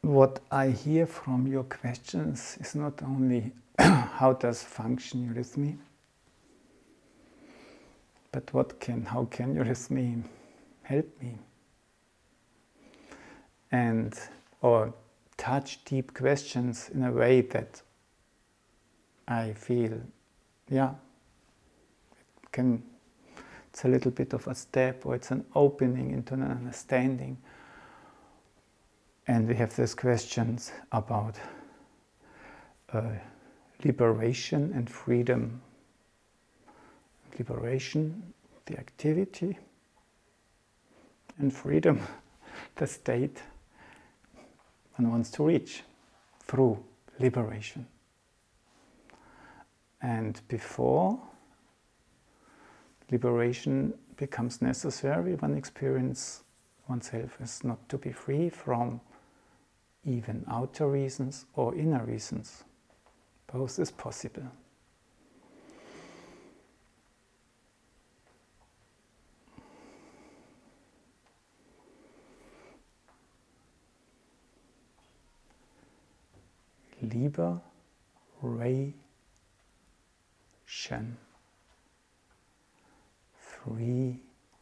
what I hear from your questions is not only how does function eurythmy, but how can eurythmy help me? Or touch deep questions in a way that I feel, it's a little bit of a step, or it's an opening into an understanding. And we have these questions about liberation and freedom. Liberation, the activity, and freedom, the state one wants to reach through liberation. And before liberation becomes necessary, one experiences oneself as not to be free from even outer reasons or inner reasons. Both is possible. Liberation, freedom.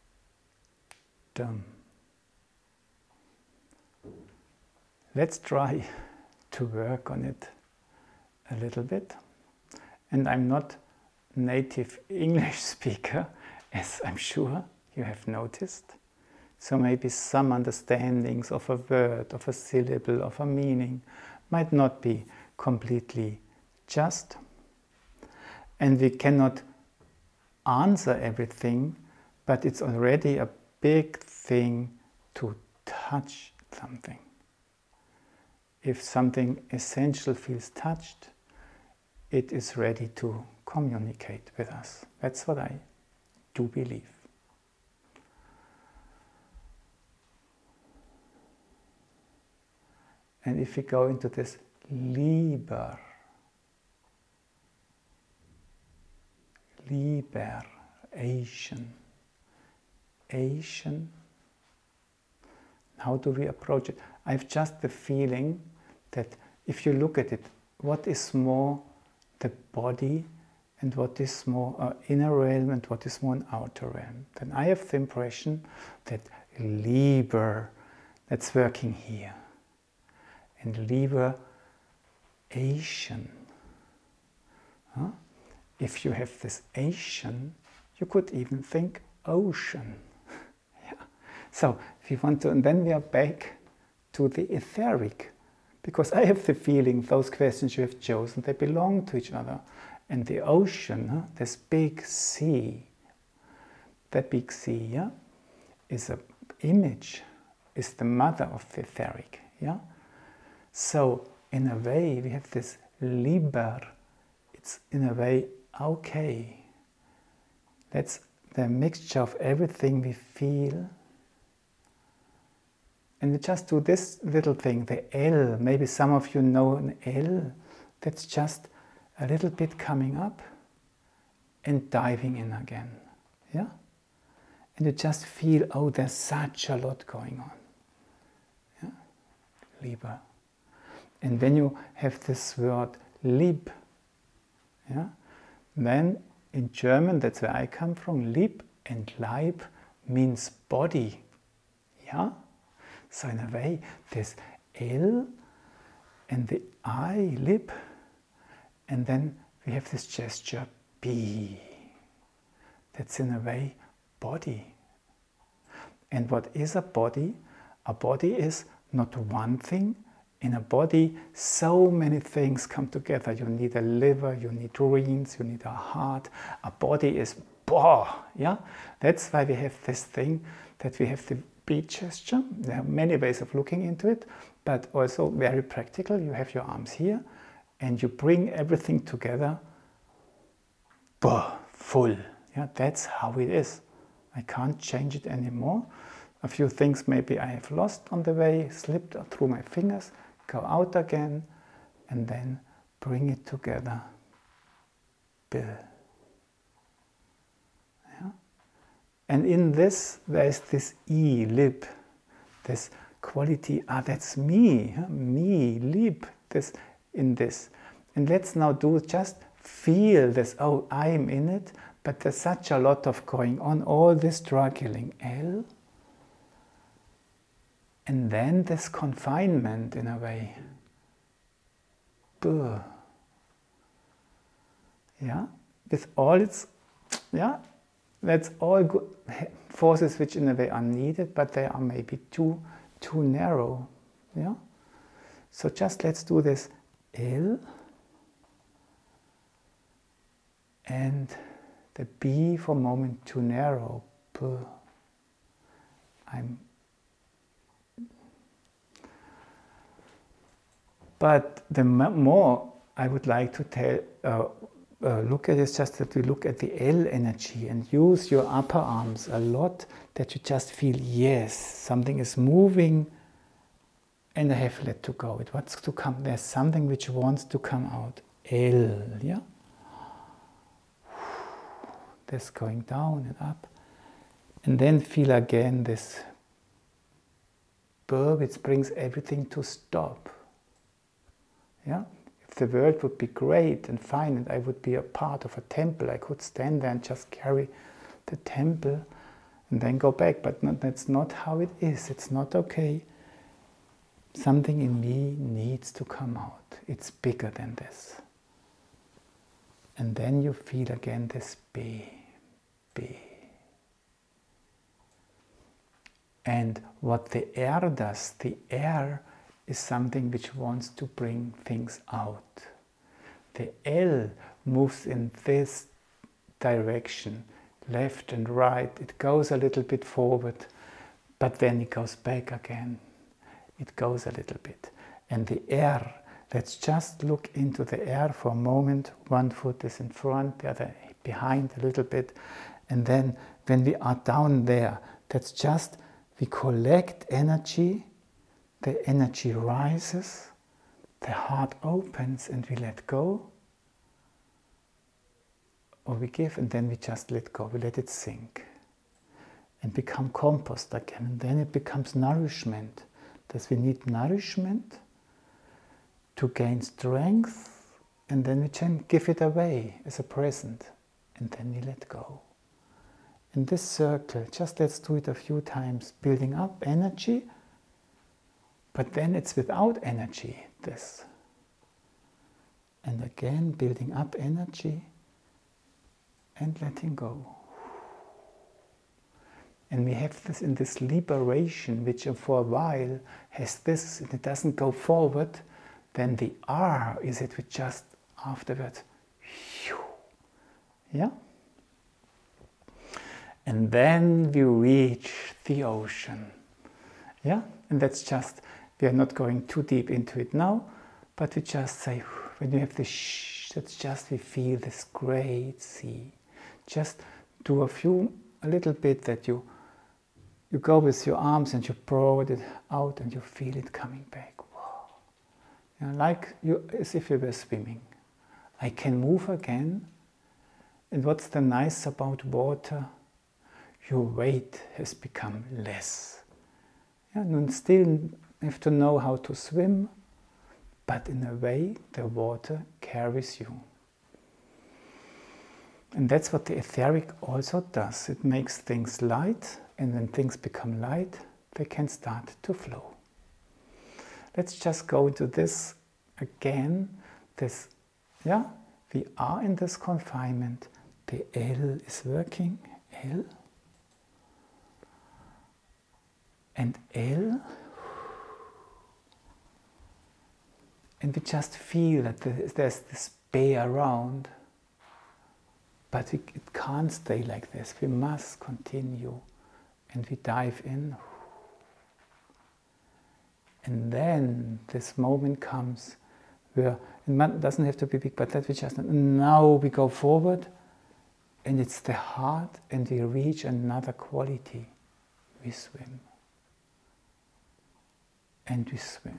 Let's try to work on it a little bit. And I'm not a native English speaker, as I'm sure you have noticed. So maybe some understandings of a word, of a syllable, of a meaning might not be completely just. And we cannot answer everything, but it's already a big thing to touch something. If something essential feels touched, it is ready to communicate with us. That's what I do believe. And if we go into this liberation, how do we approach it? I have just the feeling that if you look at it, what is more the body and what is more an inner realm and what is more an outer realm, then I have the impression that that's working here. And liberation. If you have this Asian, you could even think ocean. So if you want to, and then we are back to the etheric, because I have the feeling those questions you have chosen, they belong to each other. And the ocean, this big sea, that big sea, is an image, is the mother of the etheric. So in a way we have this it's in a way okay. That's the mixture of everything we feel. And we just do this little thing, the L. Maybe some of you know an L. That's just a little bit coming up and diving in again. And you just feel, oh, there's such a lot going on. Liber. And when you have this word Lib, then in German, that's where I come from, Lib and Leib means body. So in a way, there's L and the I, Lib, and then we have this gesture B. That's in a way body. And what is a body? A body is not one thing. In a body, so many things come together. You need a liver, you need reins, you need a heart. A body is That's why we have this thing that we have the B gesture. There are many ways of looking into it, but also very practical. You have your arms here, and you bring everything together. Full. That's how it is. I can't change it anymore. A few things maybe I have lost on the way, slipped through my fingers, go out again, and then bring it together. And in this, there is this E, lib, this quality, that's me, me, lieb, this, in this. And let's now do just feel this, oh, I'm in it, but there's such a lot of going on, all this struggling, L. And then this confinement in a way, B. Yeah, with all its, yeah, that's all good forces which in a way are needed, but they are maybe too narrow. Yeah. So just let's do this L and the B for a moment too narrow. B. But the more I would like to look at is just that we look at the L energy and use your upper arms a lot, that you just feel, yes, something is moving and I have let to go. It wants to come. There's something which wants to come out. L, yeah? This going down and up. And then feel again this burr which brings everything to stop. Yeah? If the world would be great and fine and I would be a part of a temple, I could stand there and just carry the temple and then go back. But that's not how it is. It's not okay. Something in me needs to come out. It's bigger than this. And then you feel again this B. And what the air does, the air is something which wants to bring things out. The L moves in this direction, left and right. It goes a little bit forward, but then it goes back again. It goes a little bit. And the air, let's just look into the air for a moment. One foot is in front, the other behind a little bit. And then when we are down there, that's just, we collect energy, the energy rises, the heart opens and we let go. Or we give and then we just let go, we let it sink. And become compost again. And then it becomes nourishment. That we need nourishment to gain strength, and then we can give it away as a present, and then we let go. In this circle, just let's do it a few times, building up energy, but then it's without energy, this. And again, building up energy and letting go. And we have this in this liberation, which for a while has this, and it doesn't go forward, then the R is it with just afterwards. Yeah? And then we reach the ocean. Yeah? And that's just, we are not going too deep into it now, but we just say, when you have this that's just, we feel this great sea. Just do a little bit that you go with your arms and you pour it out and you feel it coming back. Wow. You know, like as if you were swimming. I can move again. And what's the nice about water? Your weight has become less. Yeah, you still have to know how to swim, but in a way the water carries you. And that's what the etheric also does. It makes things light. And when things become light, they can start to flow. Let's just go into this again. This, yeah, we are in this confinement. The L is working. L. And L. And we just feel that there's this bay around. But it can't stay like this. We must continue. And we dive in. And then this moment comes where it doesn't have to be big, but that we just, now we go forward and it's the heart and we reach another quality. We swim. And we swim.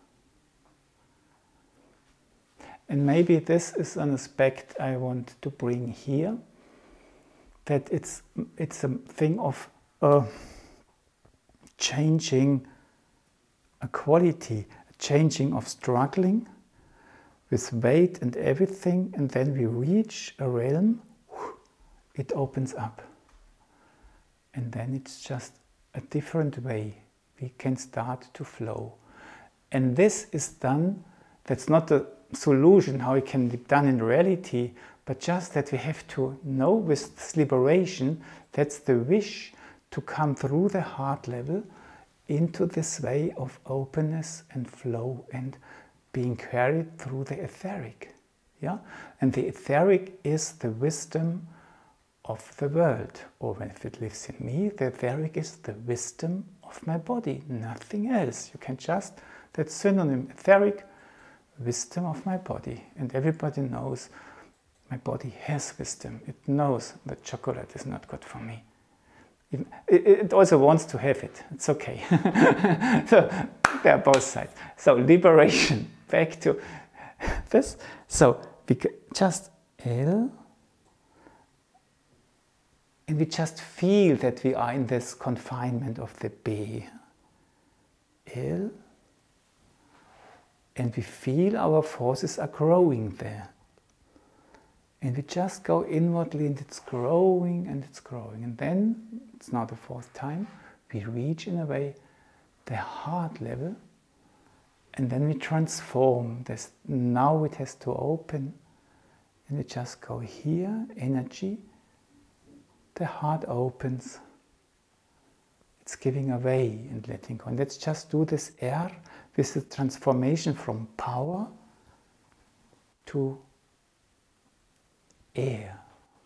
And maybe this is an aspect I want to bring here, that it's a thing of changing a quality, a changing of struggling with weight and everything, and then we reach a realm, it opens up. And then it's just a different way. We can start to flow. And this is done, that's not a solution how it can be done in reality, but just that we have to know with this liberation, that's the wish to come through the heart level into this way of openness and flow and being carried through the etheric. Yeah? And the etheric is the wisdom of the world. Or if it lives in me, the etheric is the wisdom of my body, nothing else. You can just, that's synonym, etheric, wisdom of my body. And everybody knows my body has wisdom. It knows that chocolate is not good for me. It also wants to have it. It's okay. So there are both sides. So liberation, back to this. So we just L, and we just feel that we are in this confinement of the B. L, and we feel our forces are growing there. And we just go inwardly, and it's growing and it's growing. And then, it's now the fourth time, we reach in a way the heart level, and then we transform this. Now it has to open, and we just go here, energy, the heart opens. It's giving away and letting go. And let's just do this air, this is transformation from power to air,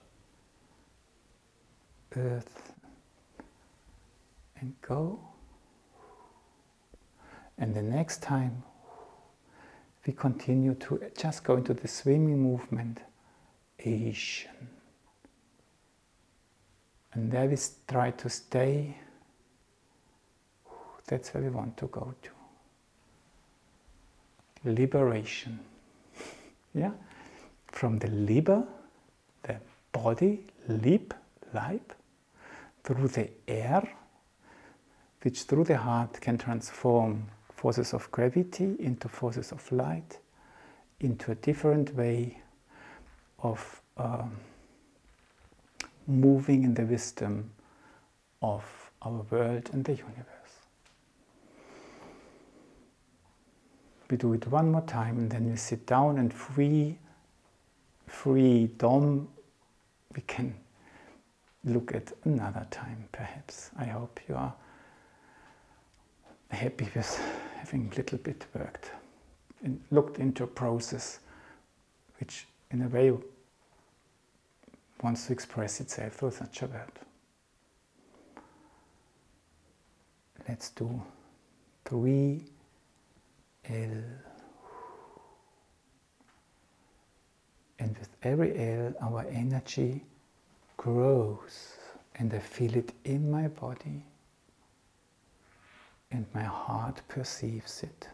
earth, and go. And the next time we continue to just go into the swimming movement, Asian. And there we try to stay. That's where we want to go to. Liberation. Yeah? From the liber, the body, Leib, through the air, which through the heart can transform forces of gravity into forces of light, into a different way of moving in the wisdom of our world and the universe. We do it one more time, and then we sit down, and freedom we can look at another time, perhaps. I hope you are happy with having a little bit worked and looked into a process which in a way wants to express itself through such a word. Let's do 3 L. And with every L, our energy grows, and I feel it in my body, and my heart perceives it.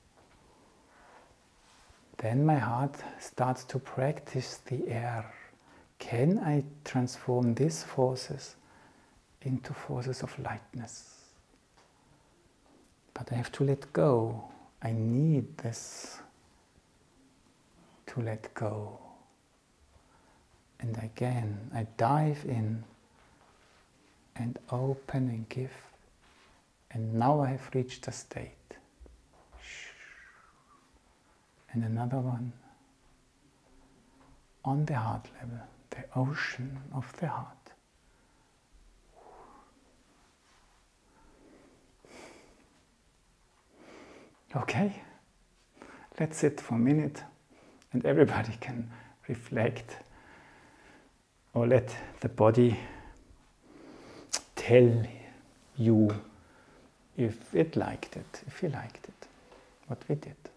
Then my heart starts to practice the air. Can I transform these forces into forces of lightness? But I have to let go. I need this to let go. And again, I dive in and open and give. And now I have reached a state. And another one on the heart level, the ocean of the heart. Okay, let's sit for a minute, and everybody can reflect or let the body tell you if you liked it, what we did.